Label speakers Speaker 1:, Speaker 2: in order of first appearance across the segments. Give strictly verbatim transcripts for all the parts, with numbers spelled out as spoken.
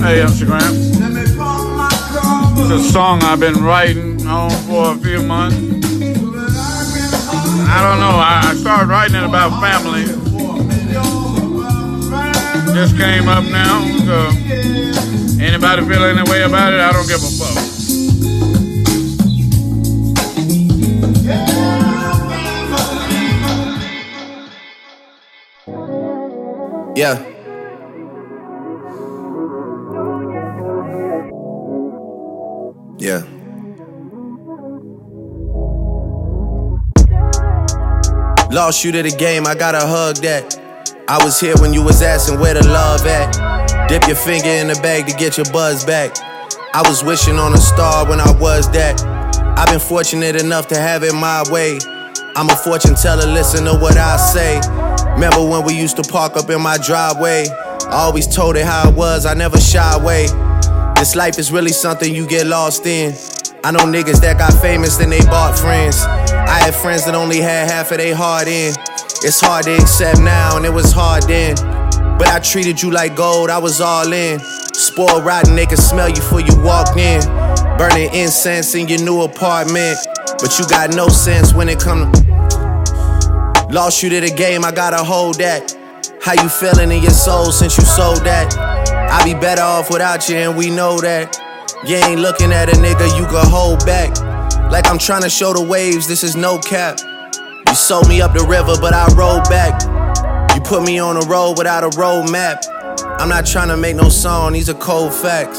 Speaker 1: Hey, Instagram. It's a song I've been writing on for a few months. I don't know. I, I started writing it about family. Just came up now. So anybody feel any way about it? I don't give a fuck.
Speaker 2: Yeah. Yeah. Lost you to the game, I gotta hug that. I was here when you was asking where the love at. Dip your finger in the bag to get your buzz back. I was wishing on a star when I was that. I've been fortunate enough to have it my way. I'm a fortune teller, listen to what I say. Remember when we used to park up in my driveway? I always told it how it was, I never shy away. This life is really something you get lost in. I know niggas that got famous, then they bought friends. I had friends that only had half of their heart in. It's hard to accept now, and it was hard then. But I treated you like gold, I was all in. Spoiled rotten, they could smell you before you walked in. Burning incense in your new apartment. But you got no sense when it come to... Lost you to the game, I gotta hold that. How you feeling in your soul since you sold that? I be better off without you and we know that. You ain't looking at a nigga you could hold back. Like I'm trying to show the waves, this is no cap. You sold me up the river but I rode back. You put me on a road without a road map. I'm not trying to make no song, these are cold facts.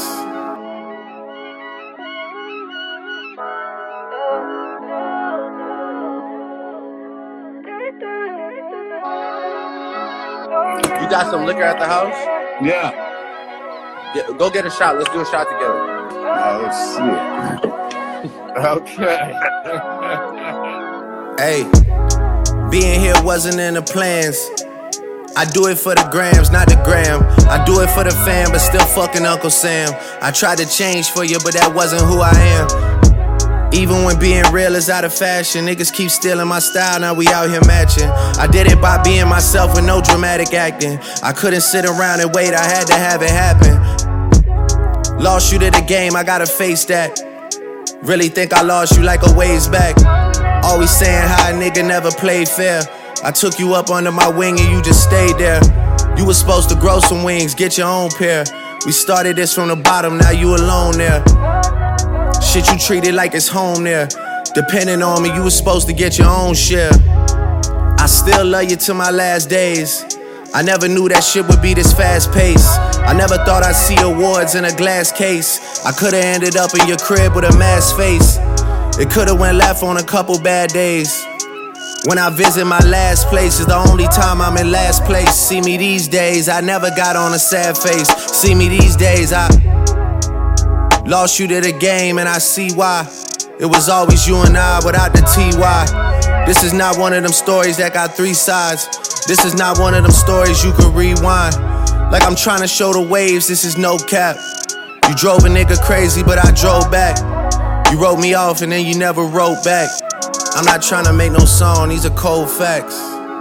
Speaker 2: You got some liquor at the house?
Speaker 1: Yeah.
Speaker 2: Yeah, go get a shot. Let's do a shot together.
Speaker 1: Oh, shit. Okay.
Speaker 2: Hey, being here wasn't in the plans. I do it for the grams, not the gram. I do it for the fam, but still fucking Uncle Sam. I tried to change for you, but that wasn't who I am. Even when being real is out of fashion, niggas keep stealing my style, now we out here matching. I did it by being myself with no dramatic acting. I couldn't sit around and wait, I had to have it happen. Lost you to the game, I gotta face that. Really think I lost you like a ways back. Always saying how a nigga never played fair. I took you up under my wing and you just stayed there. You was supposed to grow some wings, get your own pair. We started this from the bottom, now you alone there. Shit you treated like it's home there. Depending on me, you was supposed to get your own share. I still love you to my last days. I never knew that shit would be this fast paced. I never thought I'd see awards in a glass case. I could've ended up in your crib with a masked face. It could've went left on a couple bad days. When I visit my last place is the only time I'm in last place. See me these days, I never got on a sad face. See me these days, I lost you to the game and I see why. It was always you and I without the T Y. This is not one of them stories that got three sides. This is not one of them stories you can rewind. Like I'm trying to show the waves, this is no cap. You drove a nigga crazy, but I drove back. You wrote me off and then you never wrote back. I'm not trying to make no song, these are cold facts.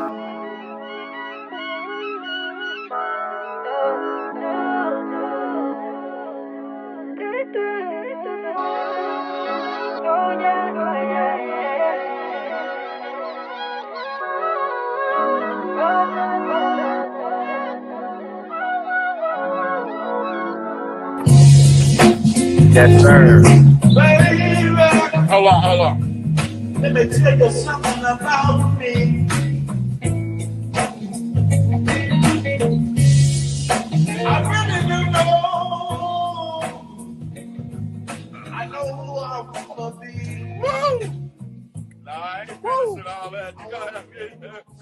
Speaker 1: Yes, sir. Baby, hold on, hold on.
Speaker 3: Let me tell you something about me. I really do know. I know who I wanna be.
Speaker 1: Woo! Nah, I ain't finishing all that. You gotta have